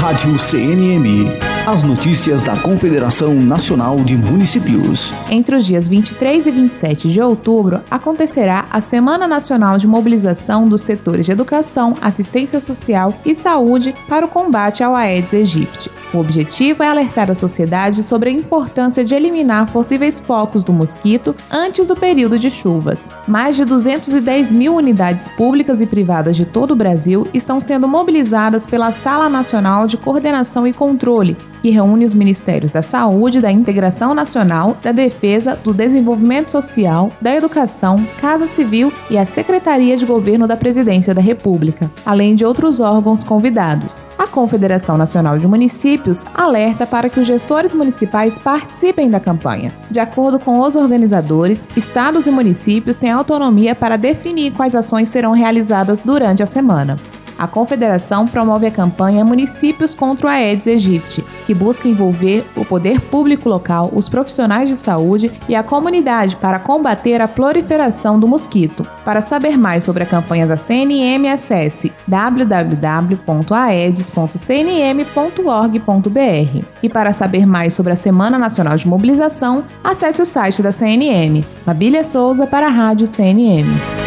Rádio CNM. As notícias da Confederação Nacional de Municípios. Entre os dias 23 e 27 de outubro, acontecerá a Semana Nacional de Mobilização dos setores de educação, assistência social e saúde para o combate ao Aedes aegypti. O objetivo é alertar a sociedade sobre a importância de eliminar possíveis focos do mosquito antes do período de chuvas. Mais de 210 mil unidades públicas e privadas de todo o Brasil estão sendo mobilizadas pela Sala Nacional de Coordenação e Controle, que reúne os Ministérios da Saúde, da Integração Nacional, da Defesa, do Desenvolvimento Social, da Educação, Casa Civil e a Secretaria de Governo da Presidência da República, além de outros órgãos convidados. A Confederação Nacional de Municípios alerta para que os gestores municipais participem da campanha. De acordo com os organizadores, estados e municípios têm autonomia para definir quais ações serão realizadas durante a semana. A Confederação promove a campanha Municípios contra o Aedes aegypti, que busca envolver o poder público local, os profissionais de saúde e a comunidade para combater a proliferação do mosquito. Para saber mais sobre a campanha da CNM, acesse www.aedes.cnm.org.br. E para saber mais sobre a Semana Nacional de Mobilização, acesse o site da CNM. Mabília Souza para a Rádio CNM.